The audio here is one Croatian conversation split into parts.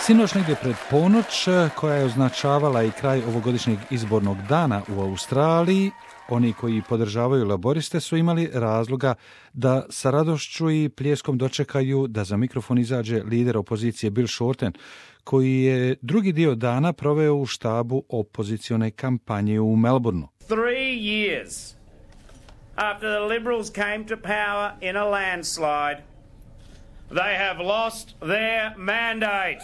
Sinoć negdje pred ponoć, koja je označavala i kraj ovogodišnjeg izbornog dana u Australiji, oni koji podržavaju laboriste su imali razloga da sa radošću i pljeskom dočekaju da za mikrofon izađe lider opozicije Bill Shorten, koji je drugi dio dana proveo u štabu opozicione kampanje u Melbourneu. 3 years after the Liberals came to power in a landslide, they have lost their mandate.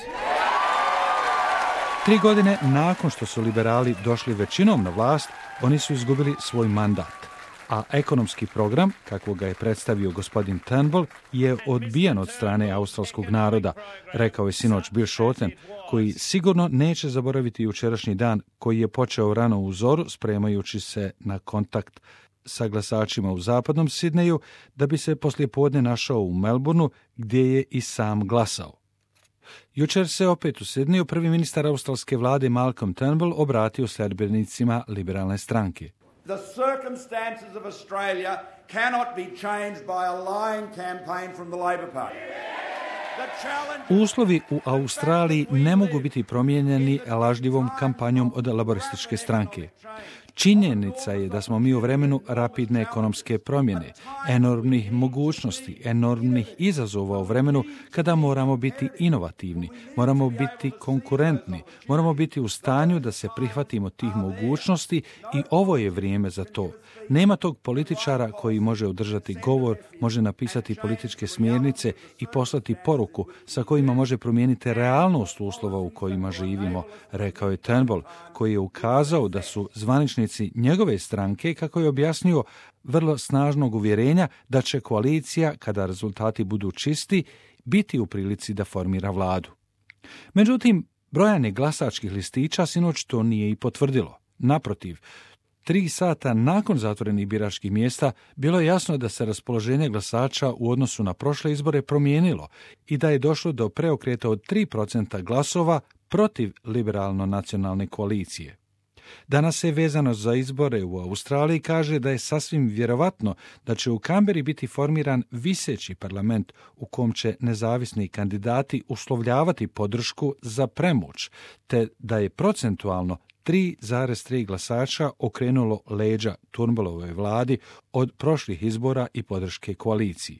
3 godine nakon što su liberali došli većinom na vlast, oni su izgubili svoj mandat. A ekonomski program, kako ga je predstavio gospodin Turnbull, je odbijen od strane australskog naroda, rekao je sinoć Bill Shorten, koji sigurno neće zaboraviti jučerašnji dan koji je počeo rano u zoru, spremajući se na kontakt sa glasačima u zapadnom Sidneju, da bi se poslijepodne našao u Melbourneu, gdje je i sam glasao. Jučer se opet u Sidneju prvi ministar australske vlade Malcolm Turnbull obratio sljedbenicima liberalne stranke. The circumstances of Australia cannot be changed by a lying campaign from the Labor Party. Uslovi u Australiji ne mogu biti promijenjeni lažljivom kampanjom od laborističke stranke. Činjenica je da smo mi u vremenu rapidne ekonomske promjene, enormnih mogućnosti, enormnih izazova u vremenu kada moramo biti inovativni, moramo biti konkurentni, moramo biti u stanju da se prihvatimo tih mogućnosti i ovo je vrijeme za to. Nema tog političara koji može održati govor, može napisati političke smjernice i poslati poruku sa kojima može promijeniti realnost uslova u kojima živimo, rekao je Turnbull, koji je ukazao da su zvaničnici njegove stranke, kako je objasnio, vrlo snažnog uvjerenja da će koalicija, kada rezultati budu čisti, biti u prilici da formira vladu. Međutim, brojanje glasačkih listića sinoć to nije i potvrdilo. Naprotiv, 3 sata nakon zatvorenih biračkih mjesta bilo je jasno da se raspoloženje glasača u odnosu na prošle izbore promijenilo i da je došlo do preokreta od 3% glasova protiv liberalno-nacionalne koalicije. Danas se vezano za izbore u Australiji kaže da je sasvim vjerovatno da će u Kamberi biti formiran viseći parlament u kom će nezavisni kandidati uslovljavati podršku za premoć, te da je procentualno 3,3 glasača okrenulo leđa Turnbullovoj vladi od prošlih izbora i podrške koaliciji.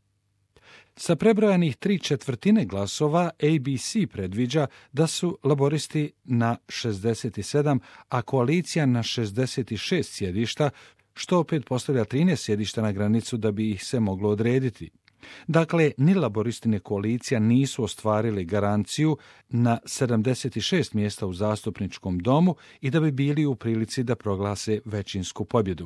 Sa prebrojanih 3/4 glasova ABC predviđa da su laboristi na 67, a koalicija na 66 sjedišta, što opet postavlja 13 sjedišta na granicu da bi ih se moglo odrediti. Dakle, ni laboristi ni koalicija nisu ostvarili garanciju na 76 mjesta u zastupničkom domu i da bi bili u prilici da proglase većinsku pobjedu.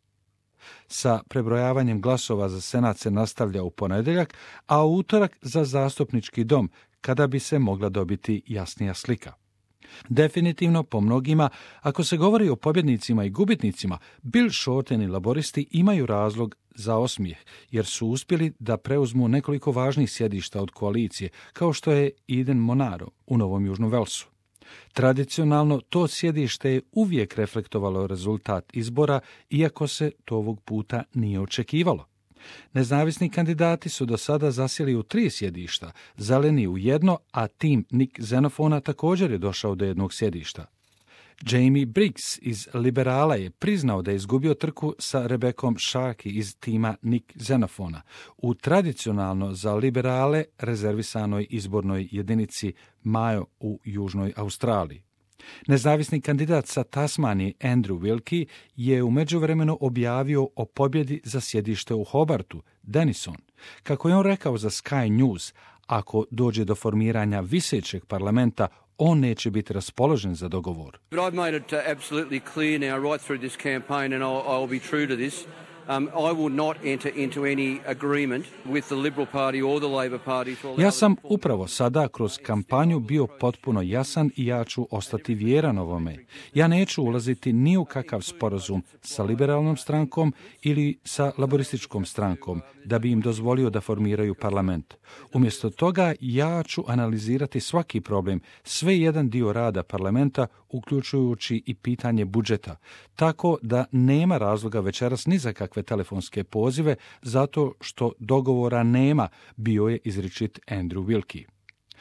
Sa prebrojavanjem glasova za senat se nastavlja u ponedjeljak, a u utorak za zastupnički dom, kada bi se mogla dobiti jasnija slika. Definitivno, po mnogima, ako se govori o pobjednicima i gubitnicima, Bill Shorten i laboristi imaju razlog za osmijeh, jer su uspjeli da preuzmu nekoliko važnih sjedišta od koalicije, kao što je Eden Monaro u Novom Južnom Velsu. Tradicionalno, to sjedište je uvijek reflektovalo rezultat izbora, iako se to ovog puta nije očekivalo. Nezavisni kandidati su do sada zasjeli u 3 sjedišta, zeleni u 1, a tim Nick Xenofona također je došao do jednog sjedišta. Jamie Briggs iz Liberala je priznao da je izgubio trku sa Rebekom Sharkey iz tima Nick Xenofona u tradicionalno za liberale rezervisanoj izbornoj jedinici Mayo u Južnoj Australiji. Nezavisni kandidat sa Tasmanije Andrew Wilkie je u međuvremenu objavio o pobjedi za sjedište u Hobartu, Denison. Kako je on rekao za Sky News, ako dođe do formiranja visećeg parlamenta, on neće biti raspoložen za dogovor. But I've made it absolutely clear now right through this campaign and I'll be true to this. I will not enter into any agreement with the Liberal Party or the Labor Party. Ja sam upravo sada kroz kampanju bio potpuno jasan i ja ću ostati vjeran ovome. Ja neću ulaziti ni u kakav sporazum sa liberalnom strankom ili sa laborističkom strankom da bi im dozvolio da formiraju parlament. Umjesto toga ja ću analizirati svaki problem, sve jedan dio rada parlamenta, uključujući i pitanje budžeta, tako da nema razloga večeras ni za kakve telefonske pozive, zato što dogovora nema, bio je izričit Andrew Wilkie.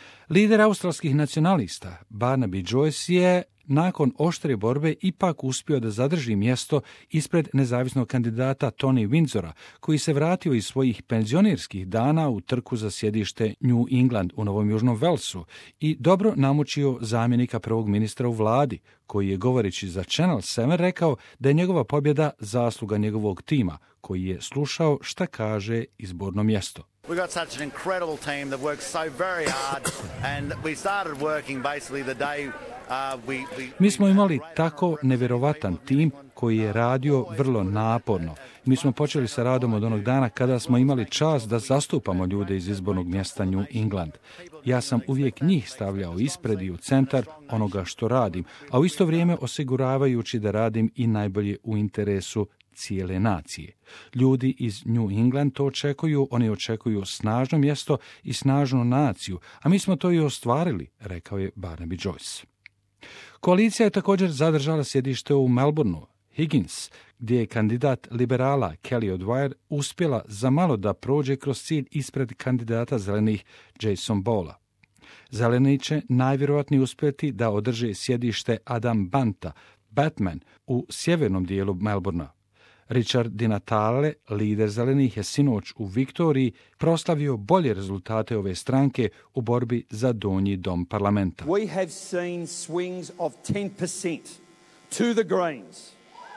Lider australskih nacionalista Barnaby Joyce je nakon oštre borbe ipak uspio da zadrži mjesto ispred nezavisnog kandidata Tony Windsora, koji se vratio iz svojih penzionerskih dana u trku za sjedište New England u Novom Južnom Walesu i dobro namučio zamjenika prvog ministra u vladi, koji je govoreći za Channel 7 rekao da je njegova pobjeda zasluga njegovog tima, koji je slušao šta kaže izborno mjesto. We've got such an incredible team that works so very hard, and we started working basically the day Mi smo imali tako nevjerovatan tim koji je radio vrlo naporno. Mi smo počeli sa radom od onog dana kada smo imali čast da zastupamo ljude iz izbornog mjesta New England. Ja sam uvijek njih stavljao ispred i u centar onoga što radim, a u isto vrijeme osiguravajući da radim i najbolje u interesu cijele nacije. Ljudi iz New England to očekuju, oni očekuju snažno mjesto i snažnu naciju, a mi smo to i ostvarili, rekao je Barnaby Joyce. Koalicija je također zadržala sjedište u Melbourneu. Higgins, gdje je kandidat liberala Kelly O'Dwyer uspjela za malo da prođe kroz cilj ispred kandidata zelenih Jason Bowla. Zeleni će najvjerojatnije uspjeti da održe sjedište Adam Banta, Batman, u sjevernom dijelu Melbournea. Richard Di Natale, lider zelenih, je sinoć u Viktoriji proslavio bolje rezultate ove stranke u borbi za donji dom parlamenta. We have seen swings of 10% to the Greens.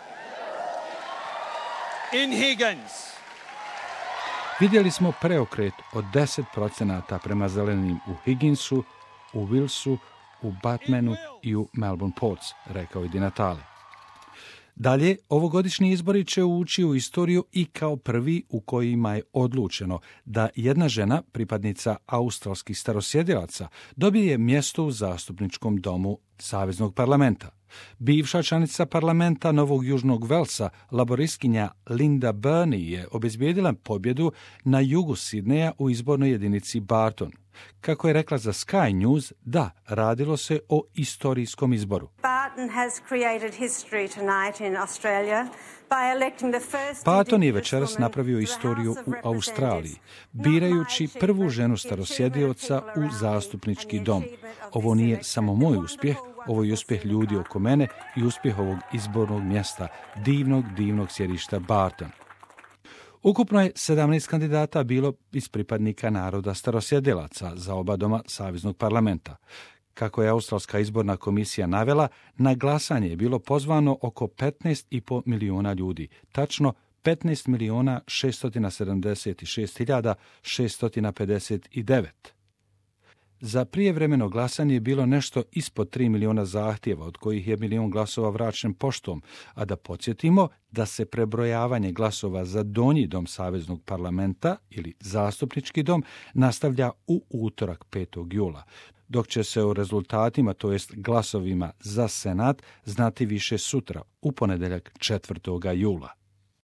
In Higgins. Vidjeli smo preokret od 10% prema zelenim u Higginsu, u Willsu, u Batmanu i u Melbourne Ports, rekao je Di Natale. Dalje, ovogodišnji izbori će ući u istoriju i kao prvi u kojima je odlučeno da jedna žena, pripadnica australskih starosjedilaca, dobije mjesto u zastupničkom domu Saveznog parlamenta. Bivša članica parlamenta Novog Južnog Velsa, laboristkinja Linda Burney, je obezbijedila pobjedu na jugu Sidneja u izbornoj jedinici Barton. Kako je rekla za Sky News, da, radilo se o istorijskom izboru. Barton je večeras napravio istoriju u Australiji, birajući prvu ženu starosjedioca u zastupnički dom. Ovo nije samo moj uspjeh, ovo je uspjeh ljudi oko mene i uspjeh ovog izbornog mjesta, divnog sjedišta Barton. Ukupno je 17 kandidata bilo iz pripadnika naroda starosjedilaca za oba doma Saveznog parlamenta. Kako je Australska izborna komisija navela, na glasanje je bilo pozvano oko 15,5 milijuna ljudi, tačno 15.676.659. Za prijevremeno glasanje je bilo nešto ispod 3 milijuna zahtjeva, od kojih je 1 milijun glasova vraćen poštom, a da podsjetimo da se prebrojavanje glasova za donji dom Saveznog parlamenta ili zastupnički dom nastavlja u utorak 5. jula, dok će se o rezultatima, to jest glasovima za Senat, znati više sutra, u ponedjeljak 4. jula.